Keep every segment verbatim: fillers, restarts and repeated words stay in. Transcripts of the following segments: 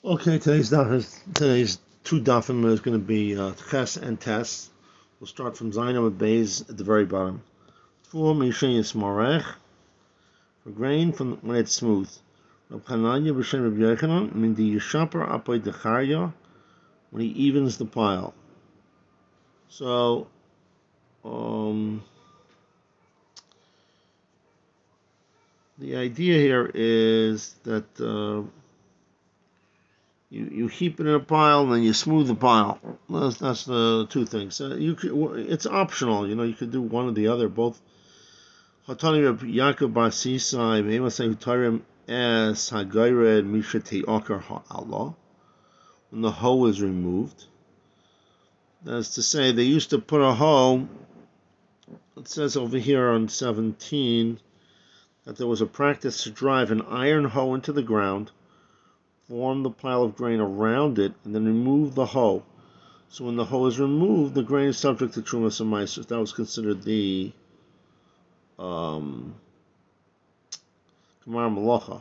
Okay, today's daf is today's two dafim is going to be uh, Ches and Tes. We'll start from Zayin with Bays at the very bottom. For Mishin Yismarech, for grain from when it's smooth. Rab Chananya b'shem Rab Yochanan min the Yishaper apoy decharya when he evens the pile. So, um, the idea here is that. Uh, You, you heap it in a pile and then you smooth the pile. That's, that's the two things. Uh, you could, it's optional. You know, you could do one or the other. Both. Hatani Reb Yaakov Bar Sisai Memasei Hutarim Es Hagayred Misha Te'okar Ha'Allah. When the hoe is removed, that is to say, they used to put a hoe. It says over here on seventeen that there was a practice to drive an iron hoe into the ground, form the pile of grain around it, and then remove the hoe. So when the hoe is removed, the grain is subject to Trumas and Maasros. That was considered the um, Gemara Malacha.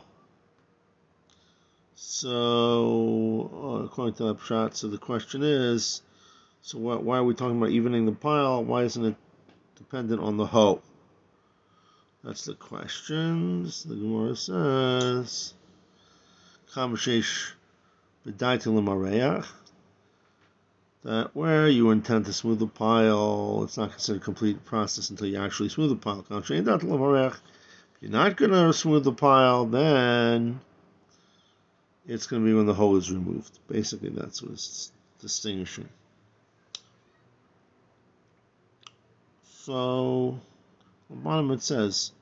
So, uh, according to that pshat, so the question is, so why, why are we talking about evening the pile? Why isn't it dependent on the hoe? That's the questions. The Gemara says, Kamashesh B'daitim L'mareach, that where you intend to smooth the pile, it's not considered a complete process until you actually smooth the pile. If you're not going to smooth the pile, then it's going to be when the hoe is removed. Basically, that's what it's distinguishing. So, on the bottom it says,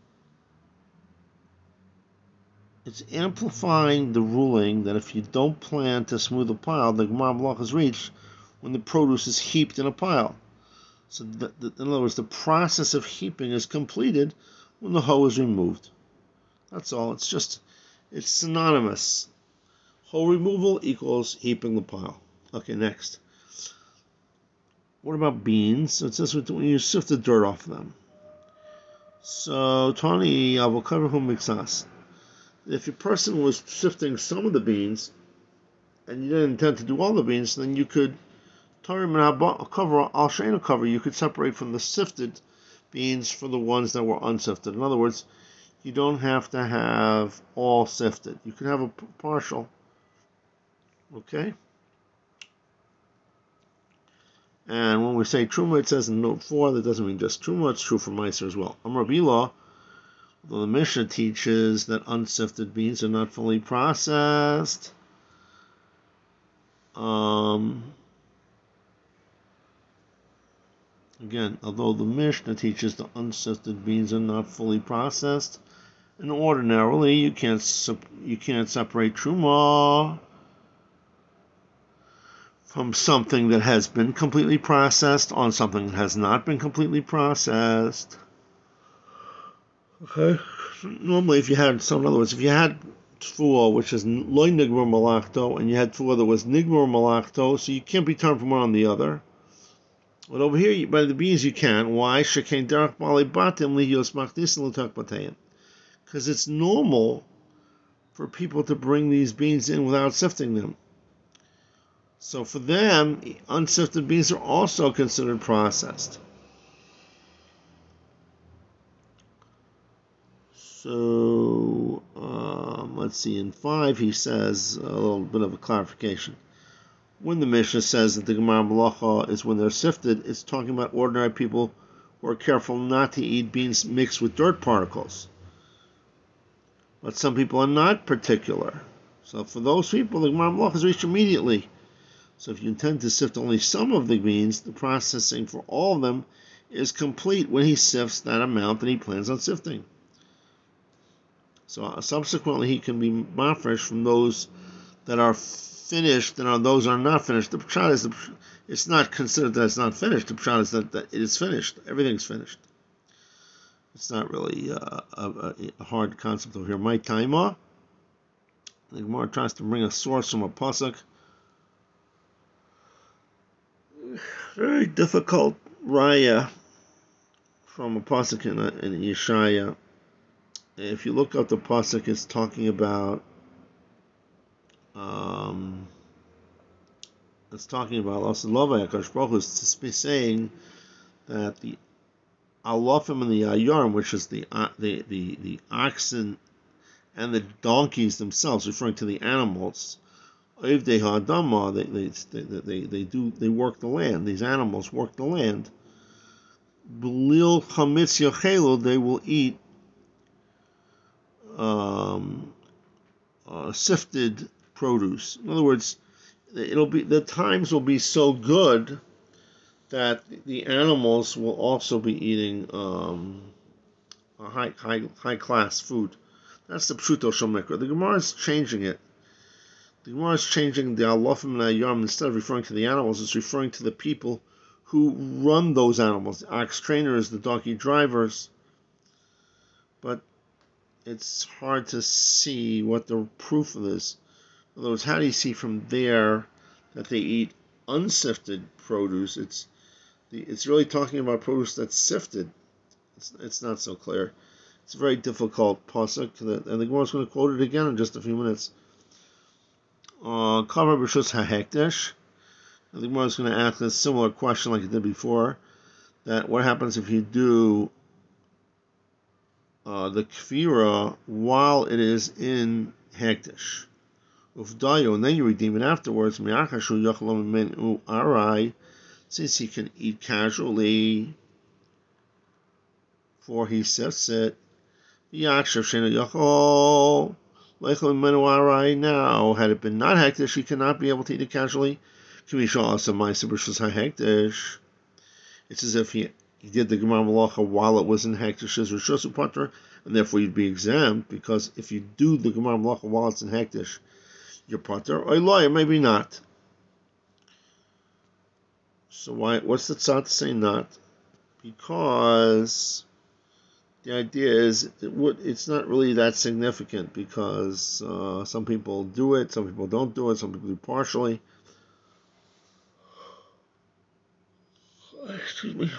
it's amplifying the ruling that if you don't plan to smooth the pile, the Gemara Malach is reached when the produce is heaped in a pile. So, the, the, in other words, the process of heaping is completed when the hoe is removed. That's all. It's just, it's synonymous. Hoe removal equals heaping the pile. Okay, next. What about beans? So it says when you sift the dirt off them. So, Tani avokarahu mixas. If a person was sifting some of the beans, and you didn't intend to do all the beans, then you could tarim and cover al sheinu cover. You could separate from the sifted beans for the ones that were unsifted. In other words, you don't have to have all sifted. You can have a partial. Okay? And when we say truma, it says in note four, that doesn't mean just truma, it's true for Meiser as well. Amar Bila, although the Mishnah teaches that unsifted beans are not fully processed, um, again, although the Mishnah teaches the unsifted beans are not fully processed, and ordinarily you can't you can't separate truma from something that has been completely processed on something that has not been completely processed. Okay. Normally, if you had, so in other words, if you had tfuah, which is loy nigmor malachto, and you had tfuah that was nigmor malachto, so you can't be turned from one on the other. But over here, by the beans, you can. Why? Shekain derech bali batim liyos machdis l'tak bateim. Because it's normal for people to bring these beans in without sifting them. So for them, unsifted beans are also considered processed. So, um, let's see, in five he says a little bit of a clarification. When the Mishnah says that the Gemara Malacha is when they're sifted, it's talking about ordinary people who are careful not to eat beans mixed with dirt particles. But some people are not particular. So for those people, the Gemara Malacha is reached immediately. So if you intend to sift only some of the beans, the processing for all of them is complete when he sifts that amount that he plans on sifting. So uh, subsequently, he can be mafresh from those that are finished and on those are not finished. The pshat is the, it's not considered that it's not finished. The pshat is that, that it is finished. Everything's finished. It's not really uh, a, a hard concept over here. My taima. The Gemara tries to bring a source from a pasuk. Very difficult raya from a pasuk in, in Yeshaya. If you look up the pasuk, it's talking about um, it's talking about also Lova Akash Baruch is saying that the Alofim and the Ayarim, which is the uh, the, the the oxen and the donkeys themselves, referring to the animals, if they hadama, they they, they they they do they work the land. These animals work the land. Belil chametz yachelu, they will eat um, uh, sifted produce. In other words, it'll be the times will be so good that the animals will also be eating um, a high high high class food. That's the pshuto shel mikra. The Gemara is changing it. The Gemara is changing the alofim and ayarim. Instead of referring to the animals, it's referring to the people who run those animals. The ox trainers, the donkey drivers. But it's hard to see what the proof of this. In other words, how do you see from there that they eat unsifted produce? It's the, it's really talking about produce that's sifted. It's, it's not so clear. It's a very difficult pasuk, and the Gemara is going to quote it again in just a few minutes. Uh, Cover b'shus hahekdesh. The Gemara is going to ask a similar question like it did before. That what happens if you do uh, the kfira while it is in hekdesh? Ufdayo, and then you redeem it afterwards. Mi'achashu yachalom menu arai, since he can eat casually, for he sifts it. Yakshav shena yachol leichalom menu arai. Now, had it been not hekdesh, he cannot be able to eat it casually. Kamisha also ma'aser b'shus hekdesh. It's as if he he did the gemar malacha while it was in hekdesh's rishus upater, and therefore you'd be exempt, because if you do the gemar malacha while it's in hekdesh, your pater, or lawyer, maybe not. So why? What's the tzad to say not? Because the idea is it would. It's not really that significant, because uh, some people do it, some people don't do it, some people do partially. Excuse me.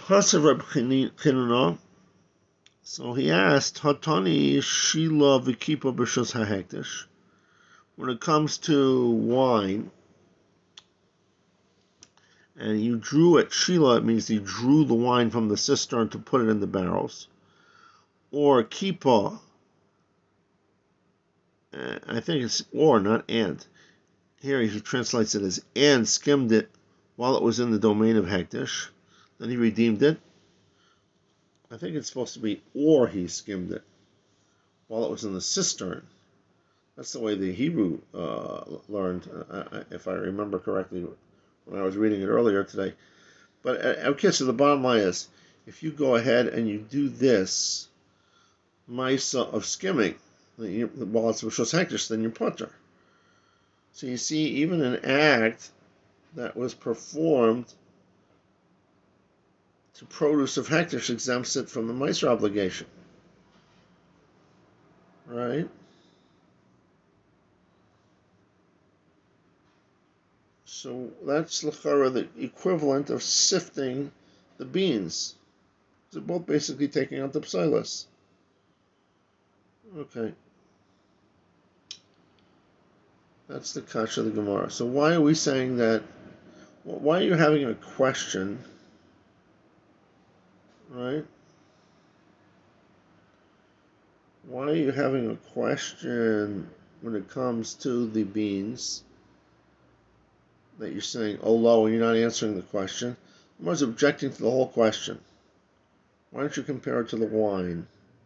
So he asked, Hatani Shila Vikipa B'Shus HaHekdesh. When it comes to wine, and you drew it, Shila, it means you drew the wine from the cistern to put it in the barrels. Or Kipa, uh, I think it's or, not and. Here he translates it as and skimmed it while it was in the domain of Hekdesh. Then he redeemed it. I think it's supposed to be or he skimmed it while it was in the cistern. That's the way the Hebrew uh, learned, uh, if I remember correctly, when I was reading it earlier today. But okay, so the bottom line is, if you go ahead and you do this, Maisa of skimming, while it's Rishos Hekdesh, then you're Potter. So you see, even an act that was performed to produce of Hekdesh exempts it from the Meiser obligation. Right? So that's l'chara, the equivalent of sifting the beans. They're both basically taking out the psilas. Okay. That's the kasha of the Gemara. So why are we saying that? Why are you having a question? Right? Why are you having a question when it comes to the beans? That you're saying, oh, low, and you're not answering the question. I was objecting to the whole question. Why don't you compare it to the wine?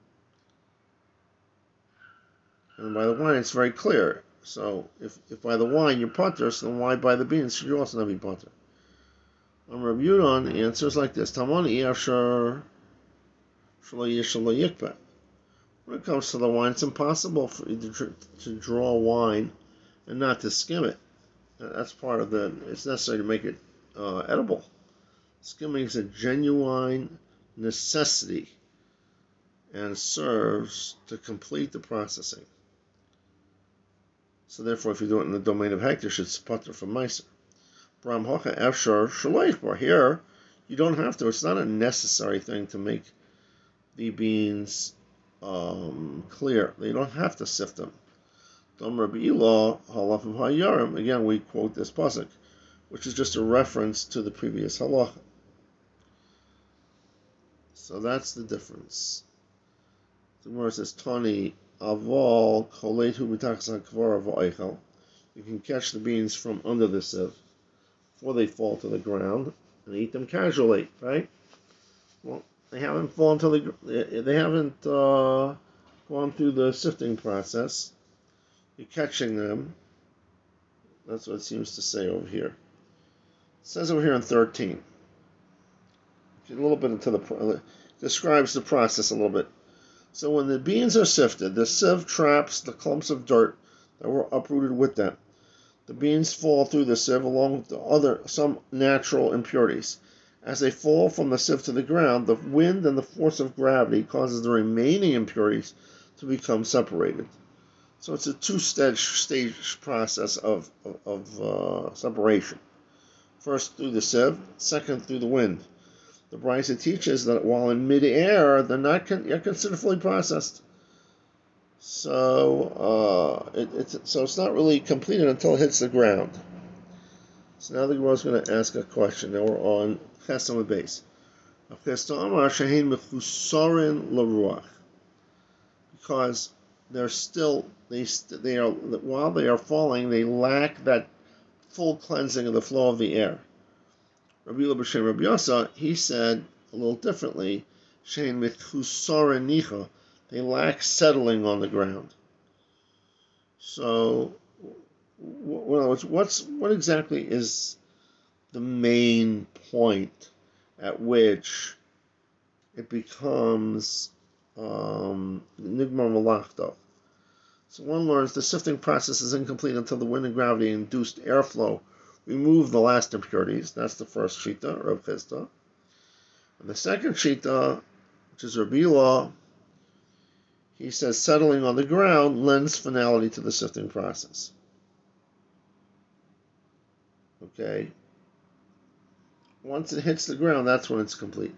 And by the wine, it's very clear. So, if, if by the wine you're potter, so then why by the beans should you also not be potter? On Rabbi Yudon, the answer is like this. Tamani afshar shlo yishlo yikpeh. When it comes to the wine, it's impossible for you to, to draw wine and not to skim it. That's part of the, it's necessary to make it uh, edible. Skimming is a genuine necessity and serves to complete the processing. So therefore, if you do it in the domain of hekdesh, it's potter from meiser. Bram hocha efshar shaloich. Here, you don't have to. It's not a necessary thing to make the beans um, clear. You don't have to sift them. Dam Rabbi Ilah halafim hayarim. Again, we quote this pasuk, which is just a reference to the previous halacha. So that's the difference. The Gemara says, Tani aval koletu b'tachas hakvara v'oichel. You can catch the beans from under the sieve before they fall to the ground and eat them casually, right? Well, they haven't fallen to the, they haven't uh, gone through the sifting process. You're catching them. That's what it seems to say over here. It says over here in thirteen. Get a little bit into the, describes the process a little bit. So when the beans are sifted, the sieve traps the clumps of dirt that were uprooted with them. The beans fall through the sieve along with the other some natural impurities. As they fall from the sieve to the ground, the wind and the force of gravity causes the remaining impurities to become separated. So it's a two-stage stage process of, of, of uh, separation. First through the sieve, second through the wind. The Brisa teaches that while in mid-air, they're not con- yet considered fully processed. So uh, it, it's so it's not really completed until it hits the ground. So now the Gemara is going to ask a question. Now we're on Chesed with base. Because they're still they they are while they are falling, they lack that full cleansing of the flow of the air. Rabbi Yehuda b'Shem Rabbi Yasa, he said a little differently. Shein mitchusoren nicha, they lack settling on the ground. So, in other words, what's what exactly is the main point at which it becomes um, nigmar malachta? So one learns the sifting process is incomplete until the wind and gravity induced airflow remove the last impurities. That's the first shita, Rav Chisda. And the second shita, which is Rabbi Ilah, he says settling on the ground lends finality to the sifting process. Okay? Once it hits the ground, that's when it's complete.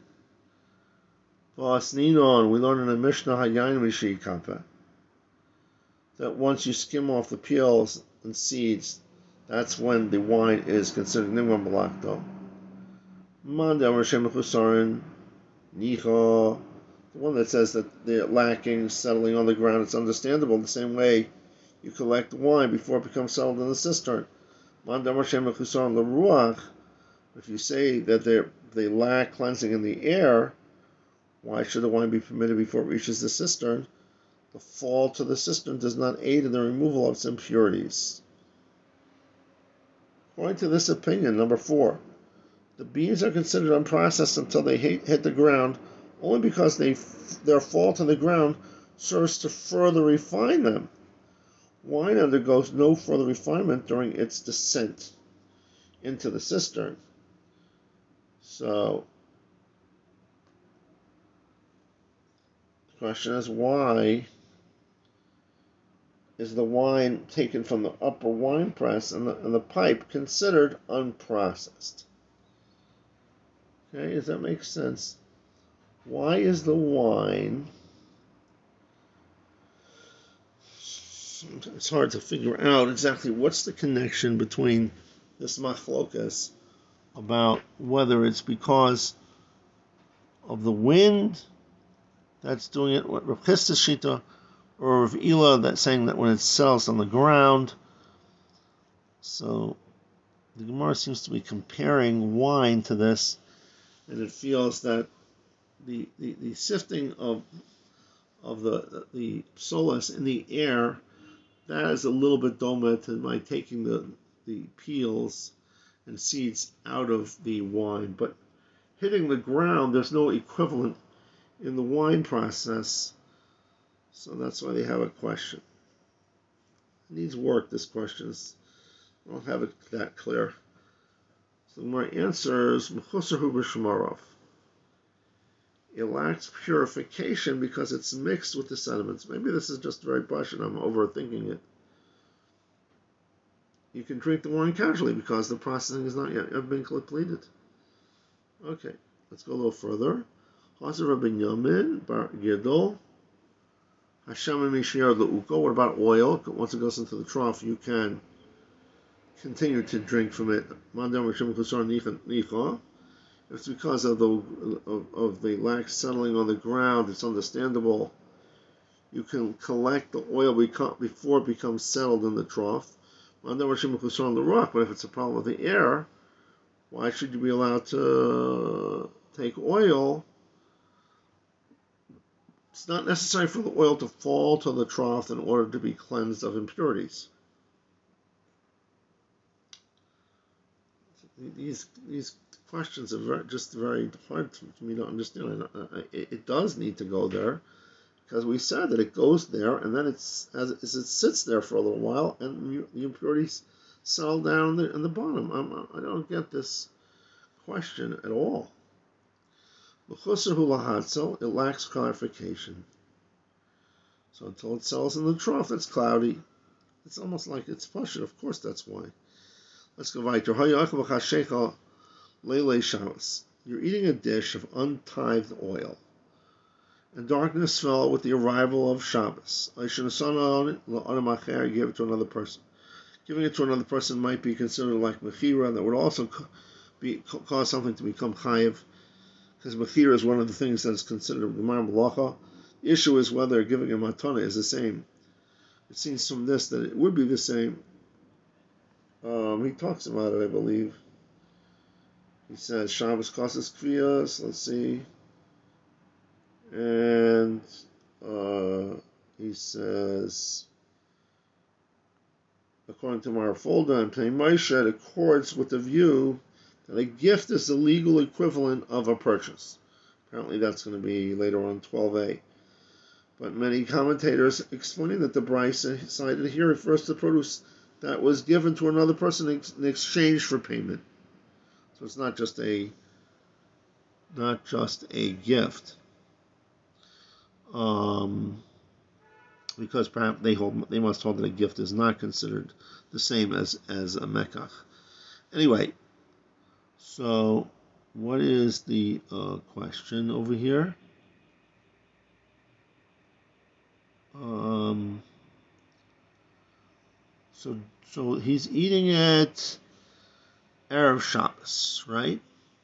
V'asninon, we learn in the Mishnah Hayayin Mishi Kappa that once you skim off the peels and seeds, that's when the wine is considered nigmar malachta. Mandam Rashem Chusarin Nicha, the one that says that they're lacking settling on the ground, it's understandable. The same way you collect wine before it becomes settled in the cistern. Mandam Rashem Chusarin L'ruach, if you say that they they lack cleansing in the air, why should the wine be permitted before it reaches the cistern? The fall to the cistern does not aid in the removal of its impurities. According to this opinion, number four, the beans are considered unprocessed until they hit, hit the ground only because they, their fall to the ground serves to further refine them. Wine undergoes no further refinement during its descent into the cistern. So, the question is, why is the wine taken from the upper wine press and the, and the pipe considered unprocessed? Okay, does that make sense? Why is the wine... It's hard to figure out exactly what's the connection between this machlokas about whether it's because of the wind that's doing it, what Rav Chisda's shita, or Rav Ilah that's saying that when it settles on the ground. So the Gemara seems to be comparing wine to this, and it feels that the the, the sifting of of the the psolas in the air, that is a little bit doma to my taking the the peels and seeds out of the wine, but hitting the ground, there's no equivalent in the wine process, so that's why they have a question. It needs work, this question. Is, I don't have it that clear. So my answer is Mechusar b'Shmarov. It lacks purification because it's mixed with the sediments. Maybe this is just very bush and I'm overthinking it. You can drink the wine casually because the processing has not yet been completed. Okay, let's go a little further. Hasar Rabbi Yamin Bar Gidol Hashem and Mishiyar Uko. What about oil? Once it goes into the trough, you can continue to drink from it. It's because of the of, of the lax settling on the ground. It's understandable. You can collect the oil before it becomes settled in the trough. On the rock, but if it's a problem with the air, why should you be allowed to take oil? It's not necessary for the oil to fall to the trough in order to be cleansed of impurities. These these questions are very, just very hard to me to understand. It, it does need to go there, because we said that it goes there, and then it's as, as it sits there for a little while, and the impurities settle down in the, in the bottom. I'm, I don't get this question at all. It lacks clarification. So until it settles in the trough, it's cloudy. It's almost like it's pashut. Of course, that's why. Let's go weiter. You're eating a dish of untithed oil, and darkness fell with the arrival of Shabbos. I should have sawn it on it, gave it to another person. Giving it to another person might be considered like mechira. That would also be cause something to become chayiv, because mechira is one of the things that is considered gemar malacha. The issue is whether giving a matana is the same. It seems from this that it would be the same. Um, he talks about it, I believe. He says Shabbos causes kviyas. Let's see, and uh, he says, according to Mar Folda and Pnei Moshe, it accords with the view that a gift is the legal equivalent of a purchase. Apparently, that's going to be later on twelve a. But many commentators explain that the Brisa cited here refers to produce that was given to another person in exchange for payment. So it's not just a not just a gift, um, because perhaps they hold they must hold that a gift is not considered the same as as a mekach. Anyway, so what is the uh, question over here? Um, so so he's eating it Erev Shabbos, right?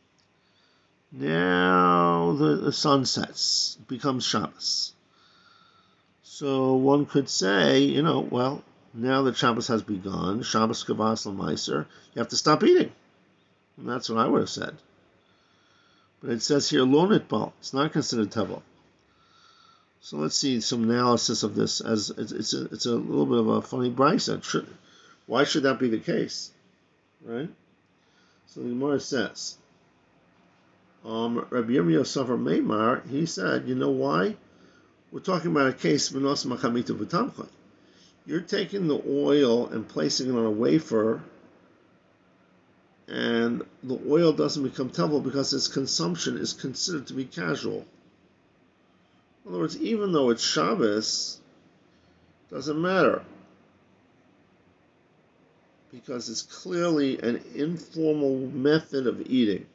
Now the, the sun sets, it becomes Shabbos. So one could say, you know, well, now that Shabbos has begun, Shabbos Kavas L'Maiser, you have to stop eating. And that's what I would have said. But it says here, Lo Nitbal, it's not considered Tevel. So let's see some analysis of this. As it's, it's, a, it's a little bit of a funny brisa. Why should that be the case? Right? So the Gemara says, um, Rabbi Yirmiyah Safar Meimar, he said, you know why? We're talking about a case, Minos Machamita V'tamchay. You're taking the oil and placing it on a wafer, and the oil doesn't become tevel because its consumption is considered to be casual. In other words, even though it's Shabbos, doesn't matter, because it's clearly an informal method of eating.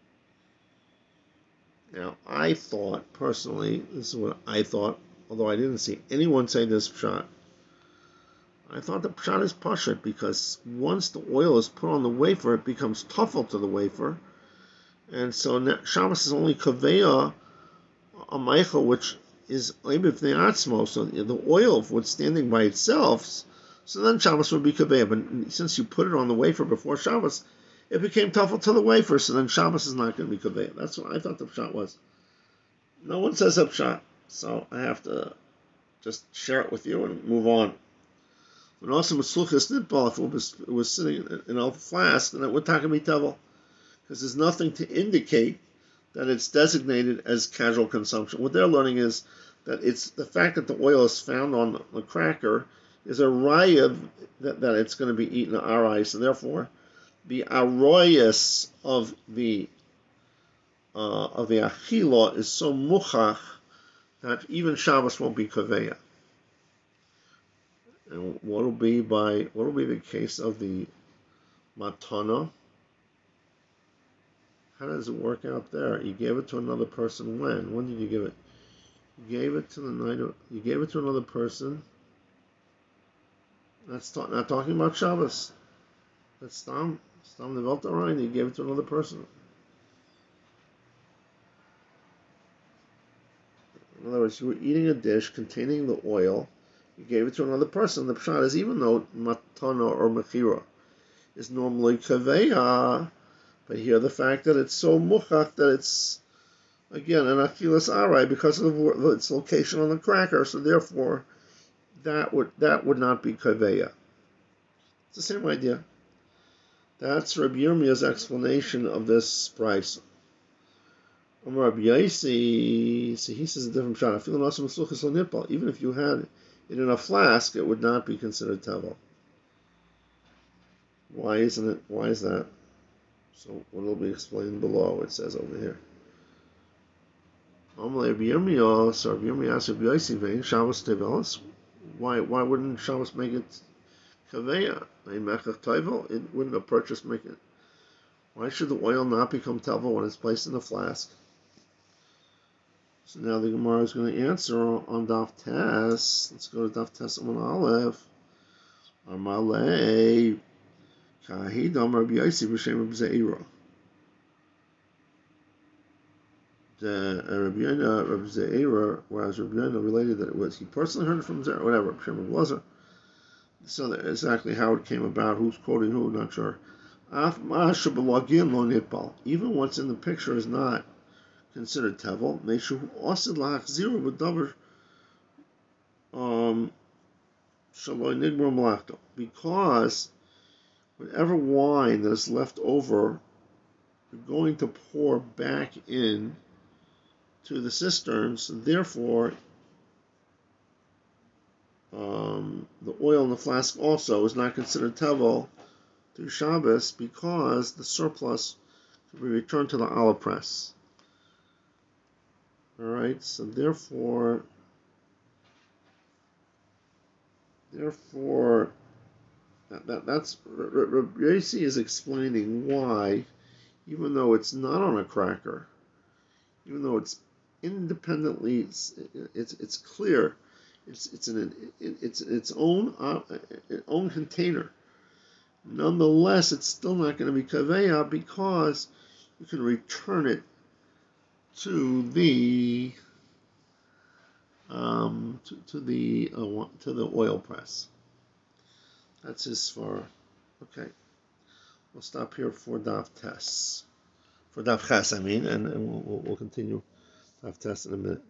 Now, I thought, personally, this is what I thought, although I didn't see anyone say this pshat, I thought the pshat is pashut, because once the oil is put on the wafer, it becomes tuffle to the wafer, and so Shabbos is only kaveya, a meichel, which is leibif ne'atzmo, so the oil, if it's standing by itself, so then Shabbos would be kaveya, but since you put it on the wafer before Shabbos, it became tuffle to the wafer, so then Shabbos is not going to be kaveya. That's what I thought the pshat was. No one says a pshat, so I have to just share it with you and move on. When also Masluchas Nitbal, if it was, it was sitting in a flask, then it would take me tevel, because there's nothing to indicate that it's designated as casual consumption. What they're learning is that it's the fact that the oil is found on the cracker is a raya that, that it's going to be eaten arais, and therefore the aroyas of the uh, of the achila is so muchach that even Shabbos won't be kaveya. And what will be by what will be the case of the matana? How does it work out there? You gave it to another person when? When did you give it? You gave it to the night. You gave it to another person. That's ta- not talking about Shabbos. That's Stam. Stam Nevelt Arayin. You gave it to another person. In other words, you were eating a dish containing the oil. You gave it to another person. The pshat is, even though matana or mechira is normally kaveya, but here the fact that it's so muchach that it's, again, an achilas arai because of its location on the cracker, so therefore that would that would not be kaveya. It's the same idea. That's Rabbi Yirmiyah's explanation of this price. Rabbi Yaisi, see, he says a different pshat. Even if you had it in a flask, it would not be considered tevel. Why isn't it? Why is that? So what will be explained below? It says over here. Rabbi Yirmiyah, so Rabbi Yirmiyah asked Rabbi Yaisi, "Vein Shabbos tevelos? Why? Why wouldn't Shabbos make it kaveya? It wouldn't a purchase make it? Why should the oil not become tevel when it's placed in a flask?" So now the Gemara is going to answer on Daf Tes. Let's go to Daf Tes on Aleph. Amalei Kahidam Rabbi Yaisi b'Shem Rabbi Zeira. The Rabbi Yonah, Rabbi Zeira, whereas Rabbi Yonah related that it was he personally heard it from Zeira, whatever, Shem Rabbi Lazar. So that exactly how it came about, who's quoting who, not sure. Even what's in the picture is not considered tevel. Meshu asid la'achziru b'davar um shaloi nigmar malachto, because whatever wine that is left over, you're going to pour back in to the cisterns. Therefore, um, the oil in the flask also is not considered tevel through Shabbos because the surplus can be returned to the olive press. All right, so therefore, therefore, that, that that's Rabbi Yaisi is explaining why, even though it's not on a cracker, even though it's independently, it's it's, it's clear, it's it's an it's its own uh, own container. Nonetheless, it's still not going to be kaveya because you can return it to the um, to, to the uh, to the oil press. That's his svara. Okay, we'll stop here for Daf Tes, for Daf Ches, I mean, and, and we'll, we'll continue Daf Tes in a minute.